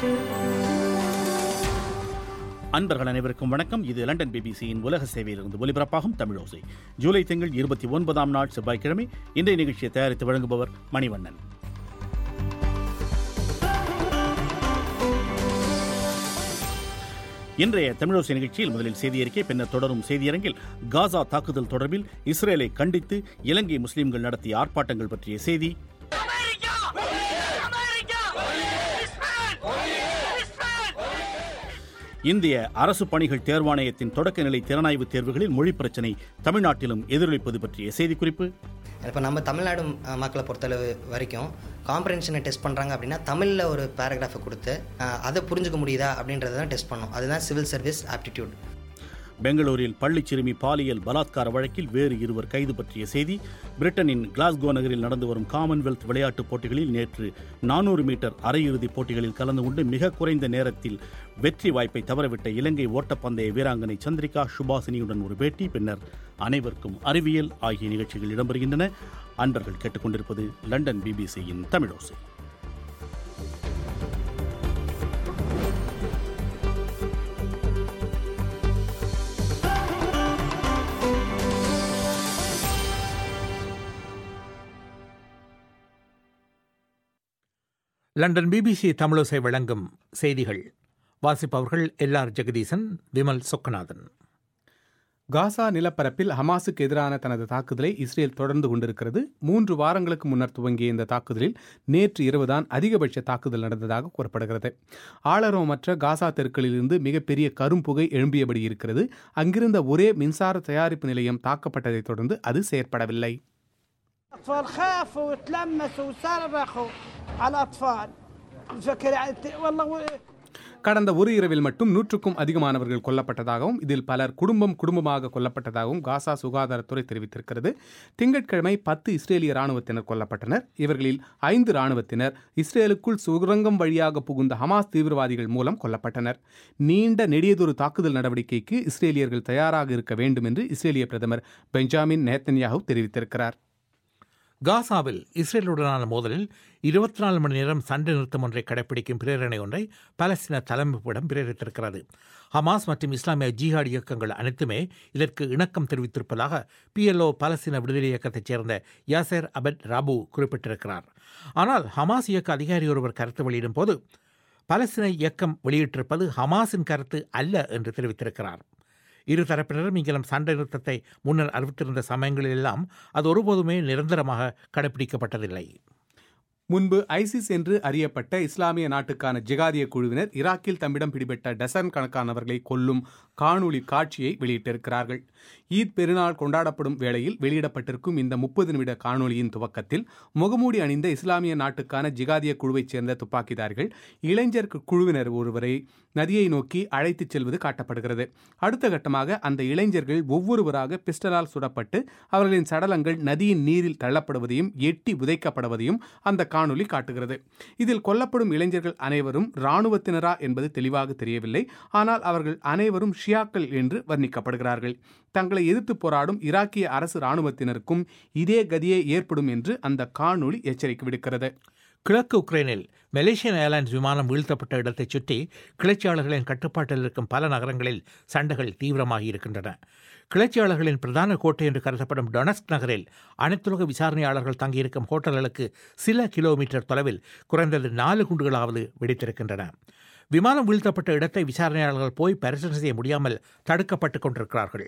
அன்பர்கள் அனைவருக்கும் வணக்கம். இது லண்டன் பிபிசியின் உலக சேவையிலிருந்து ஒலிபரப்பாகும் தமிழோசை. ஜூலை திங்கள் 29ஆம் நாள் செவ்வாய்க்கிழமை. இன்றைய நிகழ்ச்சியை தயாரித்து வழங்குபவர் மணிவண்ணன். இன்றைய தமிழோசை நிகழ்ச்சியில் முதலில் செய்தியறிக்கை, பின்னர் தொடரும் செய்தியரங்கில் காசா தாக்குதல் தொடர்பில் இஸ்ரேலை கண்டித்து இலங்கை முஸ்லிம்கள் நடத்திய ஆர்ப்பாட்டங்கள் பற்றிய செய்தி, இந்திய அரசு பணிகள் தேர்வாணையத்தின் தொடக்கநிலை திறனாய்வு தேர்வுகளில் மொழி பிரச்சினை தமிழ்நாட்டிலும் எதிரொலிப்பது பற்றிய செய்திக்குறிப்பு. இப்போ நம்ம தமிழ்நாடு மக்களை பொறுத்தளவு வரைக்கும் காம்ப்ரஹென்ஷனை டெஸ்ட் பண்ணுறாங்க அப்படின்னா தமிழில் ஒரு பேராகிராஃபை கொடுத்து அதை புரிஞ்சுக்க முடியுதா அப்படின்றத தான் டெஸ்ட் பண்ணோம். அதுதான் சிவில் சர்வீஸ் ஆப்டிடியூட். பெங்களூரில் பள்ளிச் சிறுமி பாலியல் பலாத்கார வழக்கில் வேறு 2 கைது பற்றிய செய்தி. பிரிட்டனின் கிளாஸ்கோ நகரில் நடந்து வரும் காமன்வெல்த் விளையாட்டுப் போட்டிகளில் நேற்று 400 மீட்டர் அரையிறுதிப் போட்டிகளில் கலந்து கொண்டு மிக குறைந்த நேரத்தில் வெற்றி வாய்ப்பை தவறவிட்ட இலங்கை ஓட்டப்பந்தய வீராங்கனை சந்திரிகா சுபாசினியுடன் ஒரு பேட்டி, பின்னர் அனைவருக்கும் அறிவியல் ஆகிய நிகழ்ச்சிகள் இடம்பெறுகின்றன. அன்பர்கள் கேட்டுக்கொண்டிருப்பது லண்டன் பிபிசியின் தமிழோசை. லண்டன் பிபிசி தமிழோசை வழங்கும் செய்திகள். வாசிப்பவர்கள் எல்ஆர் ஜெகதீசன், விமல் சொக்கநாதன். காசா நிலப்பரப்பில் ஹமாஸுக்கு எதிரான தனது தாக்குதலை இஸ்ரேல் தொடர்ந்து கொண்டிருக்கிறது. 3 வாரங்களுக்கு முன்னர் துவங்கிய இந்த தாக்குதலில் நேற்று இரவுதான் அதிகபட்ச தாக்குதல் நடந்ததாக கூறப்படுகிறது. ஆளரவமற்ற காசா தெருக்களிலிருந்து மிகப்பெரிய கரும்புகை எழும்பியபடி இருக்கிறது. அங்கிருந்த ஒரே மின்சார தயாரிப்பு நிலையம் தாக்கப்பட்டதைத் தொடர்ந்து அது செயற்படவில்லை. கடந்த ஒரு இரவில் மட்டும் 100க்கும் அதிகமானவர்கள் கொல்லப்பட்டதாகவும் இதில் பலர் குடும்பமாக கொல்லப்பட்டதாகவும் காசா சுகாதாரத்துறை தெரிவித்திருக்கிறது. திங்கட்கிழமை 10 இஸ்ரேலிய ராணுவத்தினர் கொல்லப்பட்டனர். இவர்களில் 5 ராணுவத்தினர் இஸ்ரேலுக்குள் சுரங்கம் வழியாக புகுந்த ஹமாஸ் தீவிரவாதிகள் மூலம் கொல்லப்பட்டனர். நீண்ட நெடியதொரு தாக்குதல் நடவடிக்கைக்கு இஸ்ரேலியர்கள் தயாராக இருக்க வேண்டும் என்று இஸ்ரேலிய பிரதமர் பெஞ்சமின் நேத்தன்யாஹூ தெரிவித்திருக்கிறார். காசாவில் இஸ்ரேலுடனான மோதலில் 24 மணி நேரம் சண்டை நிறுத்தம் ஒன்றை கடைப்பிடிக்கும் பிரேரணை ஒன்றை பாலஸ்தீன தலைமைப்பிடம் பிரேரித்திருக்கிறது. ஹமாஸ் மற்றும் இஸ்லாமிய ஜிஹாட் இயக்கங்கள் அனைத்துமே இதற்கு இணக்கம் தெரிவித்திருப்பதாக PLO பாலஸ்தீன விடுதலை இயக்கத்தைச் சேர்ந்த யாசர் அபட் ராபு குறிப்பிட்டிருக்கிறார். ஆனால் ஹமாஸ் இயக்க அதிகாரி ஒருவர் கருத்து வெளியிடும் போது பாலஸ்தீன இயக்கம் வெளியிட்டிருப்பது ஹமாஸின் கருத்து அல்ல என்று தெரிவித்திருக்கிறார். இரு தரப்பினரும் இங்கிலும் சண்டை நிறுத்தத்தை முன்னர் அறிவித்திருந்த சமயங்களிலெல்லாம் அது ஒருபோதுமே நிரந்தரமாக கடைபிடிக்கப்பட்டதில்லை. முன்பு ஐசிஸ் என்று அறியப்பட்ட இஸ்லாமிய நாட்டுக்கான ஜிகாதிய குழுவினர் ஈராக்கில் தம்மிடம் பிடிபட்ட டசன் கணக்கானவர்களை கொல்லும் காணொளி காட்சியை வெளியிட்டிருக்கிறார்கள். ஈத் பெருநாள் கொண்டாடப்படும் வேளையில் வெளியிடப்பட்டிருக்கும் இந்த 30 நிமிட காணொளியின் துவக்கத்தில் முகமூடி அணிந்த இஸ்லாமிய நாட்டுக்கான ஜிகாதிய குழுவைச் சேர்ந்த துப்பாக்கிதாரிகள் இளைஞர் குழுவினர் ஒருவரை நதியை நோக்கி அழைத்துச் செல்வது காட்டப்படுகிறது. அடுத்த கட்டமாக அந்த இளைஞர்கள் ஒவ்வொருவராக பிஸ்டலால் சுடப்பட்டு அவர்களின் சடலங்கள் நதியின் நீரில் தள்ளப்படுவதையும் எட்டி உதைக்கப்படுவதையும் அந்த காணொளி காட்டுகிறது. இதில் கொல்லப்படும் இளைஞர்கள் அனைவரும் இராணுவத்தினரா என்பது தெளிவாக தெரியவில்லை. ஆனால் அவர்கள் அனைவரும் ஷியாக்கள் என்று வர்ணிக்கப்படுகிறார்கள். தங்களை எதிர்த்து போராடும் ஈராக்கிய அரசு இராணுவத்தினருக்கும் இதே கதியே ஏற்படும் என்று அந்த காணொளி எச்சரிக்கை விடுக்கிறது. கிழக்கு உக்ரைனில் மலேசியன் ஏர்லைன்ஸ் விமானம் வீழ்த்தப்பட்ட இடத்தைச் சுற்றி கிளர்ச்சியாளர்களின் கட்டுப்பாட்டில் இருக்கும் பல நகரங்களில் சண்டைகள் தீவிரமாகி இருக்கின்றன. கிளர்ச்சியாளர்களின் பிரதான கோட்டை என்று கருதப்படும் டொனஸ்க் நகரில் அனைத்துலக விசாரணையாளர்கள் தங்கியிருக்கும் ஹோட்டல்களுக்கு சில கிலோமீட்டர் தொலைவில் குறைந்தது 4 குண்டுகளாவது வெடித்திருக்கின்றன. விமானம் வீழ்த்தப்பட்ட இடத்தை விசாரணையாளர்கள் போய் பரிசோதனை செய்ய முடியாமல் தடுக்கப்பட்டுக் கொண்டிருக்கிறார்கள்.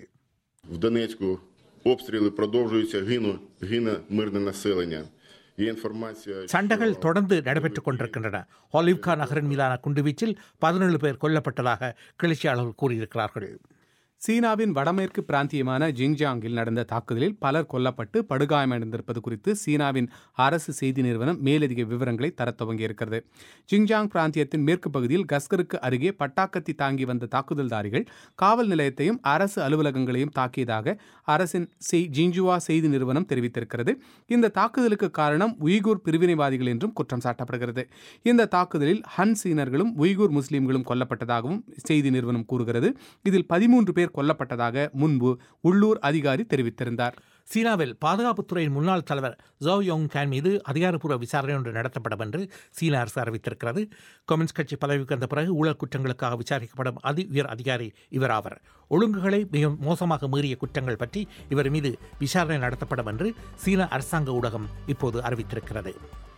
சண்டைகள் தொடர்ந்து நடைபெற்றுக் கொண்டிருக்கின்றன. ஒலிவ்கா நகரின் மீதான குண்டுவீச்சில் 17 பேர் கொல்லப்பட்டதாக கிளர்ச்சியாளர்கள் கூறியிருக்கிறார்கள். சீனாவின் வடமேற்கு பிராந்தியமான ஜிங்ஜியாங்கில் நடந்த தாக்குதலில் பலர் கொல்லப்பட்டு படுகாயமடைந்திருப்பது குறித்து சீனாவின் அரசு செய்தி நிறுவனம் மேலதிக விவரங்களை தரத் துவங்கியிருக்கிறது. ஜிங்ஜியாங் பிராந்தியத்தின் மேற்கு பகுதியில் கஸ்கருக்கு அருகே பட்டாக்கத்தி தாங்கி வந்த தாக்குதல்தாரிகள் காவல் நிலையத்தையும் அரசு அலுவலகங்களையும் தாக்கியதாக அரசின் ஜின்ஜுவா செய்தி நிறுவனம் தெரிவித்திருக்கிறது. இந்த தாக்குதலுக்கு காரணம் உய்கூர் பிரிவினைவாதிகள் என்றும் குற்றம் சாட்டப்படுகிறது. இந்த தாக்குதலில் ஹன் சீனர்களும் உய்கூர் முஸ்லீம்களும் கொல்லப்பட்டதாகவும் செய்தி நிறுவனம் கூறுகிறது. இதில் 13 பேர் கொல்லப்பட்டதாக முன்பு உள்ளூர் அதிகாரி தெரிவித்திருந்தார். சீனாவில் பாதுகாப்புத்துறையின் முன்னாள் தலைவர் ஜோ யோங் கேன் மீது அதிகாரப்பூர்வ விசாரணை ஒன்று நடத்தப்படும் என்று சீன அரசு அறிவித்திருக்கிறது. கம்யூனிஸ்ட் கட்சி பதவிக்கு வந்த பிறகு ஊழல் குற்றங்களுக்காக விசாரிக்கப்படும் உயர் அதிகாரி இவர் ஆவர். ஒழுங்குகளை மிக மோசமாக மீறிய குற்றங்கள் பற்றி இவர் மீது விசாரணை நடத்தப்படும் என்று சீன அரசாங்க ஊடகம் இப்போது அறிவித்திருக்கிறது.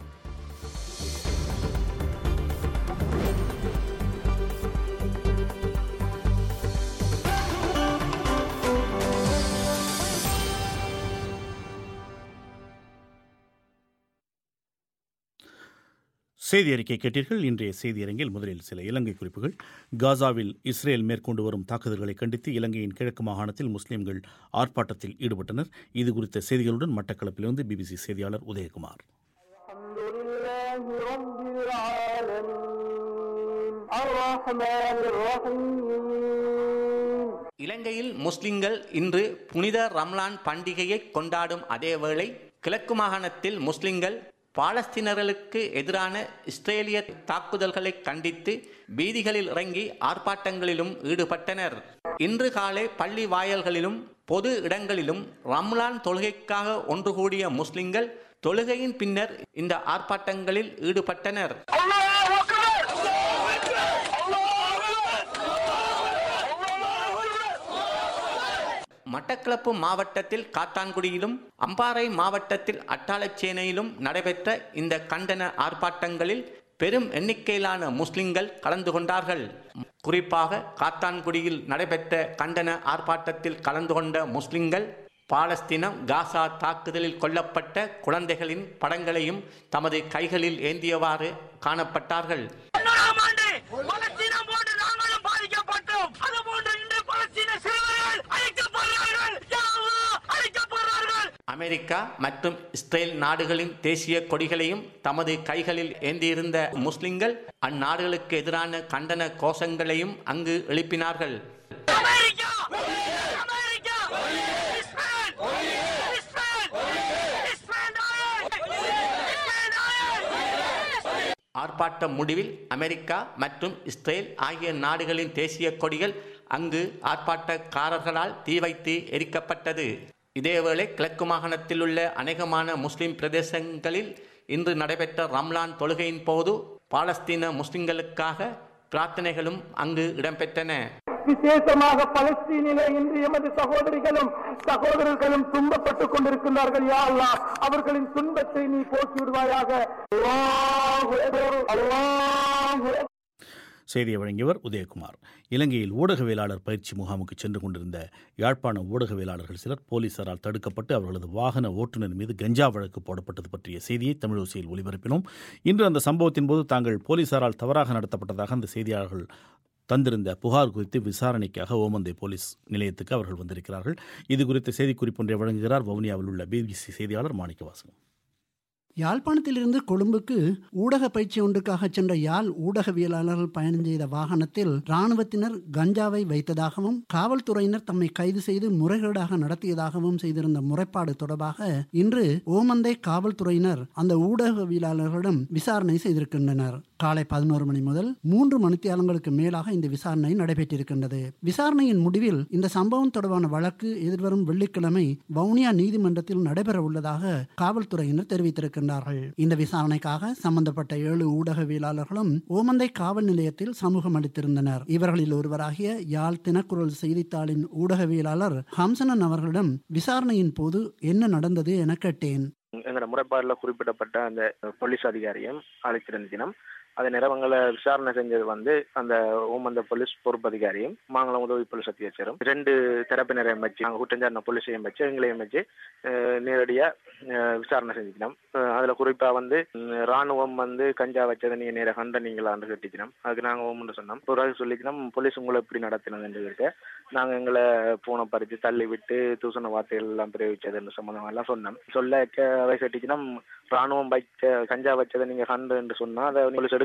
செய்தி அறிக்கை கேட்டீர்கள். இன்றைய செய்தியரங்கில் முதலில் சில இலங்கை குறிப்புகள். காசாவில் இஸ்ரேல் மேற்கொண்டு வரும் தாக்குதல்களை கண்டித்து இலங்கையின் கிழக்கு மாகாணத்தில் முஸ்லிம்கள் ஆர்ப்பாட்டத்தில் ஈடுபட்டனர். இது குறித்த செய்திகளுடன் மட்டக்களப்பிலிருந்து பிபிசி செய்தியாளர் உதயகுமார். இலங்கையில் முஸ்லிம்கள் இன்று புனித ரம்லான் பண்டிகையை கொண்டாடும் அதேவேளை கிழக்கு மாகாணத்தில் முஸ்லிம்கள் பாலஸ்தீனர்களுக்கு எதிரான இஸ்ரேலிய தாக்குதல்களை கண்டித்து வீதிகளில் இறங்கி ஆர்ப்பாட்டங்களிலும் ஈடுபட்டனர். இன்று காலை பள்ளி வாயல்களிலும் பொது இடங்களிலும் ரம்லான் தொழுகைக்காக ஒன்று கூடிய முஸ்லிம்கள் தொழுகையின் பின்னர் இந்த ஆர்ப்பாட்டங்களில் ஈடுபட்டனர். மட்டக்களப்பு மாவட்டத்தில் காத்தான்குடியிலும் அம்பாறை மாவட்டத்தில் அட்டாளச்சேனையிலும் நடைபெற்ற இந்த கண்டன ஆர்ப்பாட்டங்களில் பெரும் எண்ணிக்கையிலான முஸ்லிம்கள் கலந்து கொண்டார்கள். குறிப்பாக காத்தான்குடியில் நடைபெற்ற கண்டன ஆர்ப்பாட்டத்தில் கலந்து கொண்ட முஸ்லிம்கள் பாலஸ்தீனம் காசா தாக்குதலில் கொல்லப்பட்ட குழந்தைகளின் படங்களையும் தமது கைகளில் ஏந்தியவாறு காணப்பட்டார்கள். அமெரிக்கா மற்றும் இஸ்ரேல் நாடுகளின் தேசிய கொடிகளையும் தமது கைகளில் ஏந்தியிருந்த முஸ்லிம்கள் அந்நாடுகளுக்கு எதிரான கண்டன கோஷங்களையும் அங்கு எழுப்பினார்கள். ஆர்ப்பாட்ட முடிவில் அமெரிக்கா மற்றும் இஸ்ரேல் ஆகிய நாடுகளின் தேசிய கொடிகள் அங்கு ஆர்ப்பாட்டக்காரர்களால் தீ வைத்து எரிக்கப்பட்டது. இதேவேளை கிழக்கு மாகாணத்தில் உள்ள அநேகமான முஸ்லிம் பிரதேசங்களில் இன்று நடைபெற்ற ரம்லான் தொழுகையின் போது பாலஸ்தீன முஸ்லிம்களுக்காக பிரார்த்தனைகளும் அங்கு இடம்பெற்றன. விசேஷமாக பலஸ்தீனிலே இன்று எமது சகோதரர்களும் துன்பப்பட்டுக் கொண்டிருக்கிறார்கள். யா அல்லாஹ், அவர்களின் துன்பத்தை நீ போக்கி விடுவாயாக. செய்தியை வழங்கியவர் உதயகுமார். இலங்கையில் ஊடகவியலாளர் பயிற்சி முகாமுக்கு சென்று கொண்டிருந்த யாழ்ப்பாண ஊடகவியலாளர்கள் சிலர் போலீசாரால் தடுக்கப்பட்டு அவர்களது வாகன ஓட்டுநர் மீது கஞ்சா வழக்கு போடப்பட்டது பற்றிய செய்தியை தமிழோசையில் ஒலிபரப்பினோம். இன்று அந்த சம்பவத்தின் போது தாங்கள் போலீசாரால் தவறாக நடத்தப்பட்டதாக அந்த செய்தியாளர்கள் தந்திருந்த புகார் குறித்து விசாரணைக்காக ஓமந்தை போலீஸ் நிலையத்துக்கு அவர்கள் வந்திருக்கிறார்கள். இது குறித்த செய்திக்குறிப்பொன்றை வழங்குகிறார் வவுனியாவில் உள்ள பிபிசி செய்தியாளர் மாணிக்கவாசகம். யாழ்ப்பாணத்திலிருந்து கொழும்புக்கு ஊடக பயிற்சி ஒன்றுக்காக சென்ற யாழ் ஊடகவியலாளர்கள் பயணம் செய்த வாகனத்தில் இராணுவத்தினர் கஞ்சாவை வைத்ததாகவும் காவல்துறையினர் தம்மை கைது செய்து முறைகேடாக நடத்தியதாகவும் செய்திருந்த முறைப்பாடு தொடர்பாக இன்று ஓமந்தை காவல்துறையினர் அந்த ஊடகவியலாளர்களிடம் விசாரணை செய்திருக்கின்றனர். காலை 11 மணி முதல் 3 மணித்தியாலங்களுக்கு மேலாக இந்த விசாரணை நடைபெற்றிருக்கின்றது. விசாரணையின் முடிவில் இந்த சம்பவம் தொடர்பான வழக்கு எதிர்வரும் வெள்ளிக்கிழமை வவுனியா நீதிமன்றத்தில் நடைபெற உள்ளதாக காவல்துறையினர் தெரிவித்திருக்கின்றனர். இந்த விசாரணைக்காக சம்பந்தப்பட்ட 7 ஊடகவியலாளர்களும் ஓமந்தை காவல் நிலையத்தில் சமூகம் அளித்திருந்தனர். இவர்களில் ஒருவராகிய யாழ் தினக்குரல் செய்தித்தாளின் ஊடகவியலாளர் ஹம்சனன் அவர்களிடம் விசாரணையின் போது என்ன நடந்தது என கேட்டேன். எங்களோட முறைப்பாடுல குறிப்பிடப்பட்ட அந்த போலீஸ் அதிகாரியும் அழைத்திருந்தினம். அதே நேரங்களை விசாரணை செஞ்சது அந்த ஓமந்த போலீஸ் பொறுப்பதிகாரியும் மாங்கலம் உதவி போலீஸ் அத்தியட்சரும் 2 தரப்பினரையும் வச்சு நாங்கள் குற்றஞ்சாட்டின போலீஸையும் வச்சு எங்களையும் வச்சு நேரடியாக விசாரணை செஞ்சுக்கணும். அதில் குறிப்பாக ராணுவம் கஞ்சா வச்சதை நீங்கள் நேராக கண்டனீங்களான்னு கேட்டுக்கணும். அதுக்கு நாங்கள் ஓமன்னு சொன்னோம். பிறகு சொல்லிக்கணும் போலீஸ் உங்களை எப்படி நடத்தினதுன்னு சொல்லிட்டு நாங்கள் எங்களை பூனை பறித்து தள்ளி விட்டு தூசண வார்த்தைகள் எல்லாம் பிரயோகிச்சதுன்னு சம்மந்தம் எல்லாம் சொன்னோம். சொல்ல அதை கேட்டுக்கணும் ராணுவம் வச்ச கஞ்சா வச்சதை நீங்கள் கண்டு சொன்னால் அதை போலீஸ் எடுக்க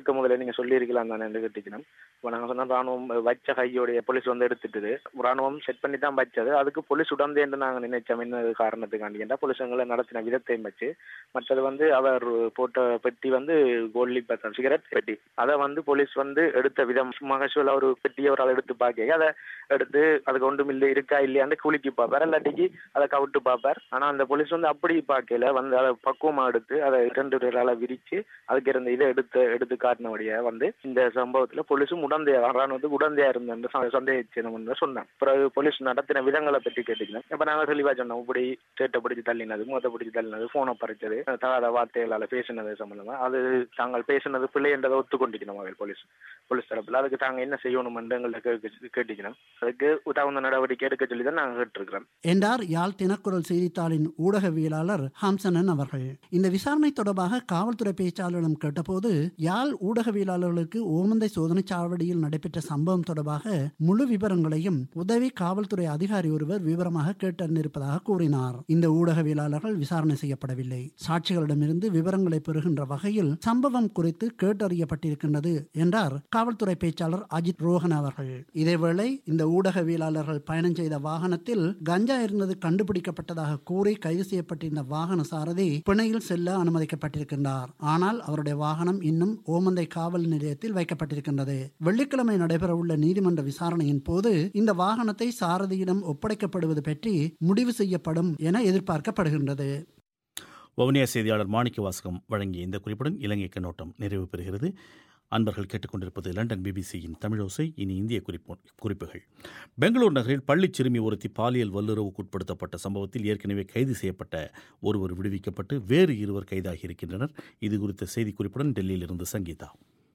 எடுக்க முதல்ல நீங்க சொல்லியிருக்கலாம் தானே கேட்டுக்கணும். இப்போ நாங்கள் சொன்ன ராணுவம் வச்ச கையோடைய போலீஸ் வந்து எடுத்துட்டு ராணுவம் செட் பண்ணி தான் வச்சது. அதுக்கு போலீஸ் உடந்தே என்று நாங்கள் நினைச்சோம். என்ன காரணத்துக்காண்டி கேட்டால் போலீஸுங்களை நடத்தின விதத்தையும் வச்சு, மற்றது வந்து அவர் போட்ட பெட்டி வந்து கோல்டி பத்தம் சிகரெட் பெட்டி, அதை வந்து போலீஸ் வந்து எடுத்த விதம் மகசூல் ஒரு பெட்டியை ஒரு ஆள் எடுத்து பார்க்க அதை எடுத்து அதுக்கு ஒன்றும் இல்லை இருக்கா இல்லையான்னு குளிக்கி பார்ப்பார், இல்லாட்டிக்கு அதை கவுட்டு பார்ப்பார். ஆனால் அந்த போலீஸ் வந்து அப்படி பார்க்கல, வந்து அதை பக்குவமாக எடுத்து அதை 2 ஆளை விரிச்சு அதுக்கு இருந்த இதை எடுத்து காட்டினபடியா வந்து இந்த சம்பவத்தில் போலீஸும் ராணுவத்துக்கு உடந்தையா இருந்த சந்தேகிச்சு சொன்னேன். பிறகு போலீஸ் நடத்தின விதங்களை பற்றி கேட்டுக்கலாம். இப்ப நாங்க தெளிவா சொன்னோம், இப்படி சேட்டை பிடிச்சி தள்ளினது, மூத்த பிடிச்சி தள்ளினது, போனை பறிச்சது, தகாத வார்த்தைகளால பேசினது சம்பந்தமா அது தாங்கள் பேசினது பிள்ளை என்றதை ஒத்துக்கொண்டிக்கணும் அவர்கள் போலீஸ் தரப்புல. அதுக்கு தாங்க என்ன செய்யணும் எங்களை கேட்டுக்கணும். அதுக்கு தகுந்த நடவடிக்கை எடுக்க சொல்லி தான் நாங்கள் கேட்டிருக்கிறோம் என்றார் யாழ் தினக்குரல் செய்தித்தாளின் ஊடகவியலாளர் ஹாம்சனன் அவர்கள். இந்த விசாரணை தொடர்பாக காவல்துறை பேச்சாளரிடம் கேட்டபோது யாழ் ஊடகவியலாளர்களுக்கு ஓமந்தை சோதனை சாவடியில் நடைபெற்ற சம்பவம் தொடர்பாக முழு விவரங்களையும் உதவி காவல்துறை அதிகாரி ஒருவர் விவரமாக கேட்டறிந்திருப்பதாக கூறினார். இந்த ஊடகவியலாளர்கள் விசாரணை செய்யப்படவில்லை. சாட்சிகளிடமிருந்து விவரங்களை பெறுகின்ற வகையில் சம்பவம் குறித்து கேட்டறியப்பட்டிருக்கின்றது என்றார் காவல்துறை பேச்சாளர் அஜித் ரோஹன் அவர்கள். இதேவேளை இந்த ஊடகவியலாளர்கள் பயணம் செய்த வாகனத்தில் கஞ்சா இருந்தது கண்டுபிடிக்கப்பட்டதாக கூறி கைது செய்யப்பட்டிருந்த வாகன சாரதி பிணையில் செல்ல அனுமதிக்கப்பட்டிருக்கின்றார். ஆனால் அவருடைய வாகனம் இன்னும் ஓமந்தை காவல் நிலையத்தில் வைக்கப்பட்டிருக்கின்றது. வெள்ளிக்கிழமை நடைபெறவுள்ள நீதிமன்ற விசாரணையின் போது இந்த வாகனத்தை சாரதியிடம் ஒப்படைக்கப்படுவது பற்றி முடிவு செய்யப்படும் என எதிர்பார்க்கப்படுகின்றது. வவுனியா செய்தியாளர் மாணிக்க வாசகம் வழங்கிய இந்த குறிப்புடன் இலங்கை கண்ணோட்டம் நிறைவு பெறுகிறது. அன்பர்கள் கேட்டுக்கொண்டிருப்பது லண்டன் பிபிசியின் தமிழோசை. இனி இந்திய குறிப்புகள். பெங்களூர் நகரில் பள்ளிச் சிறுமி ஒருத்தி பாலியல் வல்லுறவுக்குட்படுத்தப்பட்ட சம்பவத்தில் ஏற்கனவே கைது செய்யப்பட்ட ஒருவர் விடுவிக்கப்பட்டு வேறு 2 கைதாகியிருக்கின்றனர். இது குறித்த செய்திக்குறிப்புடன் டெல்லியிலிருந்து சங்கீதா.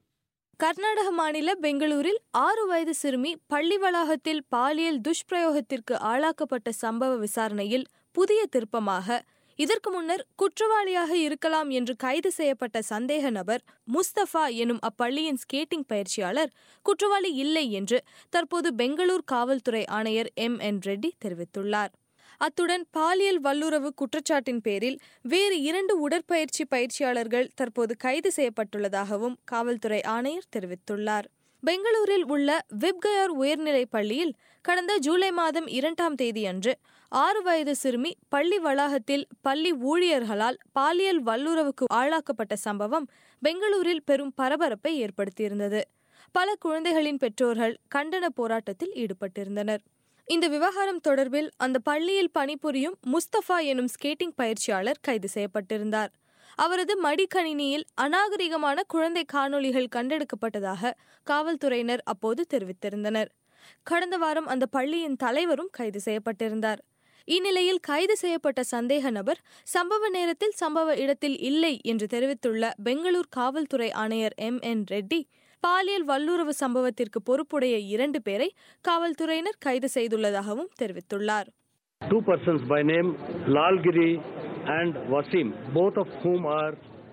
கர்நாடக மாநில பெங்களூரில் 6 வயது சிறுமி பள்ளி வளாகத்தில் பாலியல் துஷ்பிரயோகத்திற்கு ஆளாக்கப்பட்ட சம்பவ விசாரணையில் புதிய திருப்பமாக இதற்கு முன்னர் குற்றவாளியாக இருக்கலாம் என்று கைது செய்யப்பட்ட சந்தேக நபர் முஸ்தபா எனும் அப்பள்ளியின் ஸ்கேட்டிங் பயிற்சியாளர் குற்றவாளி இல்லை என்று தற்போது பெங்களூர் காவல்துறை ஆணையர் MN ரெட்டி தெரிவித்துள்ளார். அத்துடன் பாலியல் வல்லுறவு குற்றச்சாட்டின் பேரில் வேறு 2 உடற்பயிற்சி பயிற்சியாளர்கள் தற்போது கைது செய்யப்பட்டுள்ளதாகவும் காவல்துறை ஆணையர் தெரிவித்துள்ளார். பெங்களூரில் உள்ள விப்கயார் உயர்நிலைப் பள்ளியில் கடந்த ஜூலை மாதம் 2ஆம் தேதி அன்று 6 வயது சிறுமி பள்ளி வளாகத்தில் பள்ளி ஊழியர்களால் பாலியல் வல்லுறவுக்கு ஆளாக்கப்பட்ட சம்பவம் பெங்களூரில் பெரும் பரபரப்பை ஏற்படுத்தியிருந்தது. பல குழந்தைகளின் பெற்றோர்கள் கண்டன போராட்டத்தில் ஈடுபட்டிருந்தனர். இந்த விவகாரம் தொடர்பில் அந்த பள்ளியில் பணிபுரியும் முஸ்தபா எனும் ஸ்கேட்டிங் பயிற்சியாளர் கைது செய்யப்பட்டிருந்தார். அவரது மடிக்கணினியில் அநாகரிகமான குழந்தை காணொளிகள் கண்டெடுக்கப்பட்டதாக காவல்துறையினர் அப்போது தெரிவித்திருந்தனர். கடந்த வாரம் அந்த பள்ளியின் தலைவரும் கைது செய்யப்பட்டிருந்தார். இந்நிலையில் கைது செய்யப்பட்ட சந்தேக நபர் சம்பவ நேரத்தில் சம்பவ இடத்தில் இல்லை என்று தெரிவித்துள்ள பெங்களூர் காவல்துறை ஆணையர் MN ரெட்டி பாலியல் வல்லுறவு சம்பவத்திற்கு பொறுப்புடைய 2 பேரை காவல்துறையினர் கைது செய்துள்ளதாகவும் தெரிவித்துள்ளார். 2 persons by name Lalgiri and Wasim, both of whom are